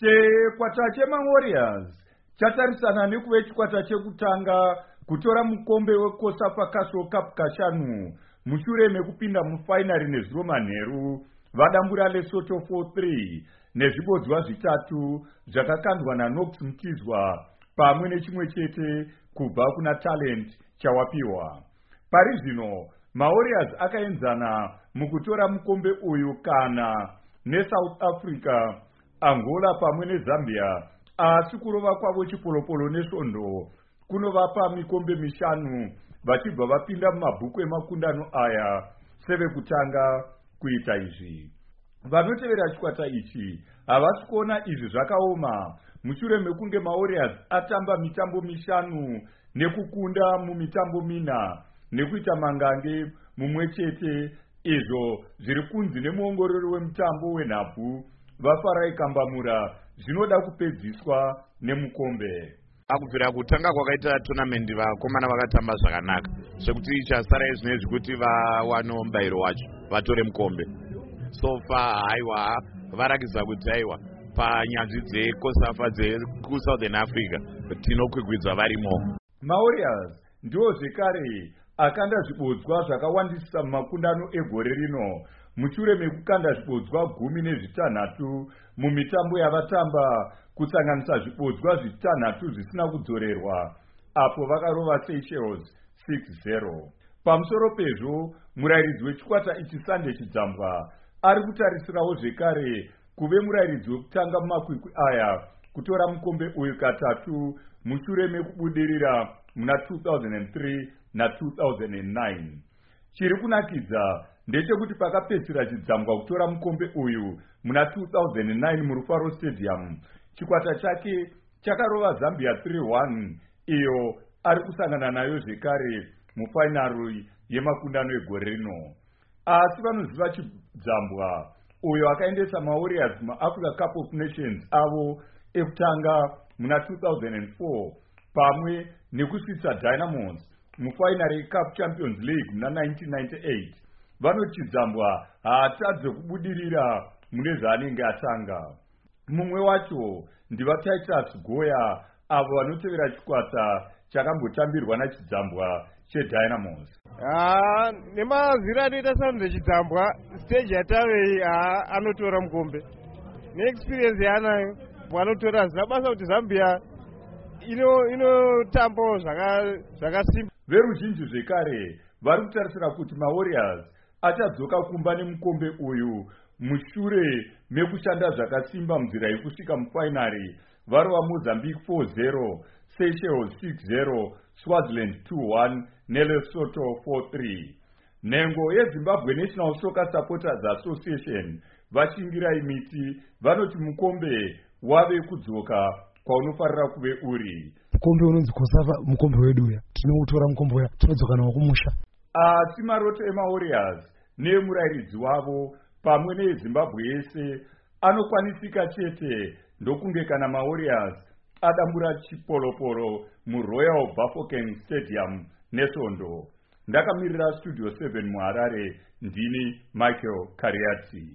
Chikwata chemaWarriors chatarisana nekuve chikwata chekutanga kutora mukombe weCOSAFA Castle Cup kashanu mushure mekupinda mufainari nezuro manheru vadambura Lesotho 4-3 nezvibodzwa zvitatu zvakakandwa naNox Mkizwa pamwe nechimwe chete kubva kuna Talent chawapiwa. Pari zvino maWarriors akaenzana mukutora mukombe uyu kana neSouth Africa, Angola pamwe neZambia, asi kurova kwavo chipolopolo nesvondo kunovapa mikombe mishanu vachibva vapinda mumabhuku emakundano aya sevekutanga kuita izvi. Vanotevera chikwata ichi havasi kuona izvi zvakaoma mushure mekunge maWarriors atamba mitambo mishanu nekukunda mumitambo mina nekuita mangange mumwe chete, izvo zviri kunzi nemuongorori wemutambo wenhabvu vaFarai Kambamura zvinoda kupedziswa nemukombe. Akubvira kutanga kwakaita tournament vakomana vakatamba zvakanaka zvekuti chasara izvinezvi kuti vawane mubayiro wacho vatore mukombe. So far haiwa varakidza kuti haiwa panyanzvi dzeCOSAFA dzeku-Southern Africa tinokwikwidzwa varimo. maWarriors ndiwo zvekare akanda zvibodzwa zvakawandisa mumakundano egore rino mushure mekukanda zvibodzwa 16 mumitambo yavatamba, kusanganisa zvibodzwa zvitanhatu zvisina kudzorerwa apo vakarova Seychelles 6-0. Pamusoro pezvo murayiridzi wechikwata ichi Sunday Chidzambwa ari kutarisirawo zvekare kuve murayiridzi wekutanga mumakwikwi aya kutora mukombe uyu katatu mushure mekubudirira muna 2003 na2009. Chiri kunakidza ndechekuti pakapedzisira Chidzambwa kutora mukombe uyu muna 2009 muRufaro Stadium, chikwata chake chakarova Zambia 3-1 iyo ari kusangana nayo zvekare mufainari yemakundano egore rino. Asi vanoziva Chidzambwa uyo akaendesa maWarriors muAfrica Cup of Nations avo ekutanga muna 2004 pamwe nekusvitsa Dynamos mufainari yeCup Champions League muna 1998. Vanoti Chidzambwa haatadze kubudirira mune zvaanenge atanga. Mumwe wacho ndivaTitus Goya avo vanotevera chikwata chakambotambirwa naChidzambwa cheDynamos. Nemazira anoita Sunday Chidzambwa stage yatavei anotora mukombe neexperience yaanayo anotora. Zinabasa kuti Zambia inotambawo zvakasimba. Veruzhinji zvekare vari kutarisira kuti maWarriors achadzoka kumba nemukombe uyu mushure mekushanda zvakasimba munzira yekusvika mufainari varova Mozambique 4-0, Seychelles 6-0, Swaziland 2-1 neLesotho 4-3. Nhengo yeZimbabwe National Soccer Supporters Association vachingira imiti vanoti mukombe wave kudzoka kwaunofarira kuve uri. Mukombe unonzi COSAFA mukombe wedu uya tinoutora mukombe uya tinodzoka nawo kumusha. Asi maroto emaWarriors neemurayiridzi wavo pamwe neeZimbabwe yese anokwanisika chete ndokunge kana maWarriors adambura chipolopolo muRoyal Bafokeng Stadium nesvondo. Ndakamirira Studio 7 muHarare, ndini Michael Kariati.